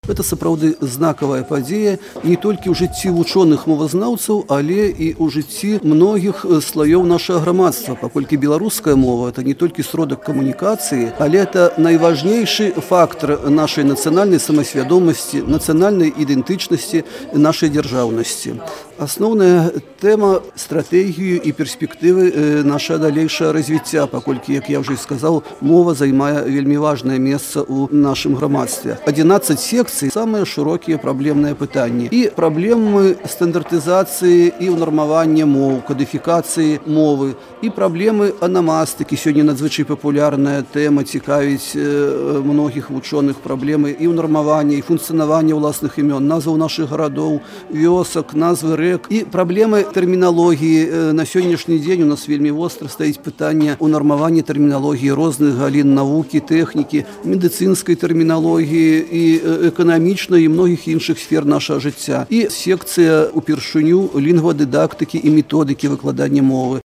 Гэта сапраўды знакавая падзея не толькі ў жыцці вучоных мовазнаўцаў, але і ў жыцці многіх слаёў нашага грамадства, паколькі беларуская мова это не толькі сродак камунікацыі, але это найважнейшы фактор нашай нацыянальнай самасвядомасці, нацыянальнай ідэнтычнасці нашай дзяржаўнасці. Асноўная тэма стратэгію і перспектывы наша далейшае развіцця, паколькі, як я ўжо сказаў, мова займае вельмі важнае месца ў нашым грамадстве. 11 секцый самыя шырокія праблемныя пытанні. І праблемы стандартызацыі і ўнармавання моў, кадыфікацыі мовы, і праблемы анамастыкі. Сёння надзвычай папулярная тэма, цікавіць многіх вучоных, праблемы і ўнармавання, і функцыянавання ўласных імён, назваў нашых гарадоў, вёсак, назвы рэк, і праблемы тэрміналогіі. На сённяшні дзень у нас вельмі востра стаіць пытанне ўнармавання тэрміналогіі розных галін навукі, тэхнікі, медыцынскай тэрміналогіі і эканамічнай і многіх іншых сфер нашага жыцця. І секцыя упершыню лінгвадыдактыкі і методыкі выкладання мовы.